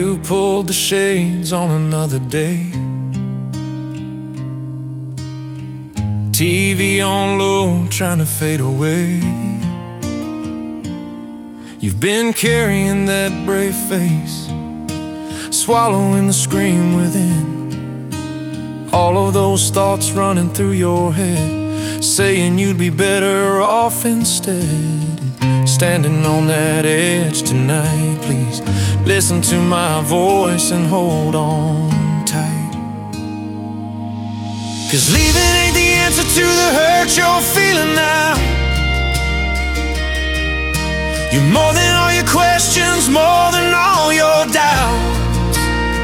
you pulled the shades on another day. TV on low, trying to fade away. You've been carrying that brave face, swallowing the scream within. All of those thoughts running through your head, saying you'd be better off instead. Standing on that edge tonight, please listen to my voice and hold on tight. 'Cause leaving ain't the answer to the hurt you're feeling now. You're more than all your questions, more than all your doubts.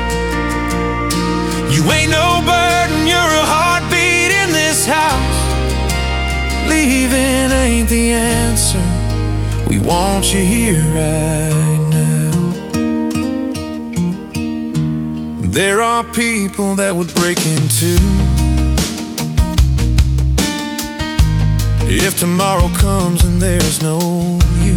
You ain't no burden, you're a heartbeat in this house. Leaving ain't the answer, we want you here right now. There are people that would break in two if tomorrow comes and there's no you.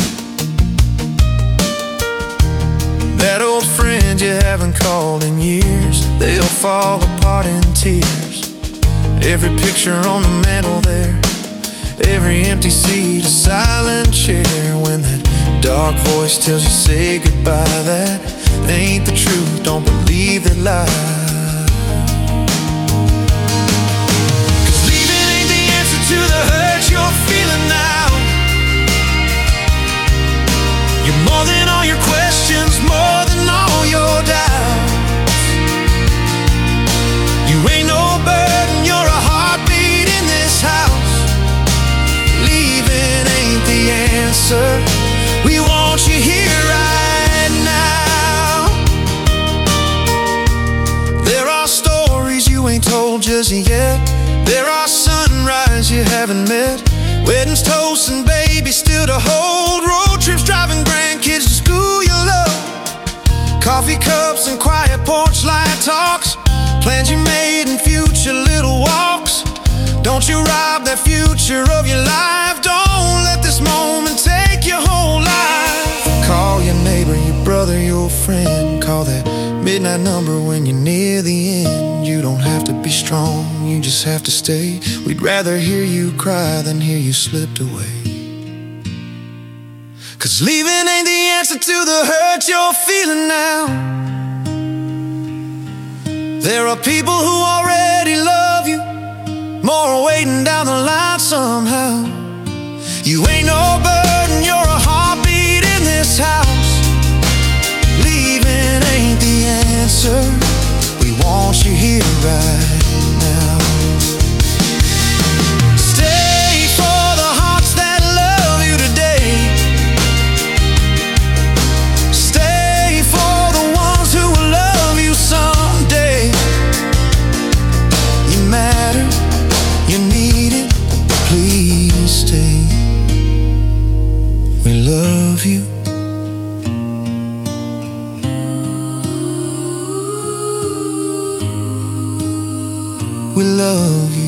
That old friend you haven't called in years, they'll fall apart in tears. Every picture on the mantle there, every empty seat, a silent chair. When that dark voice tells you say goodbye, that ain't the truth, don't believe that lie. 'Cause leaving ain't the answer to the hurt you're feeling now. You're more than all your questions, more than all your doubts. You ain't no burden, you're a heartbeat in this house. Leaving ain't the answer, we want you here right now. There are stories you ain't told just yet. There are sunrise you haven't met. Weddings, toasts, and babies still to hold. Road trips, driving grandkids to school you love. Coffee cups and quiet porch light talks. Plans you made and future little walks. Don't you rob that future of your life. Don't let this moment take your whole life. Call your neighbor, your brother, your friend. Call that midnight number when you're near the end. You don't have to be strong, you just have to stay. We'd rather hear you cry than hear you slipped away. 'Cause leaving ain't the answer to the hurt you're feeling now. There are people who already love you, more waiting down the line somehow. You ain't no burden, you're a heartbeat in this house. Leaving ain't the answer, we want you here right now. Stay for the hearts that love you today. Stay for the ones who will love you someday. You matter, you need it, please stay. We love you. We love you.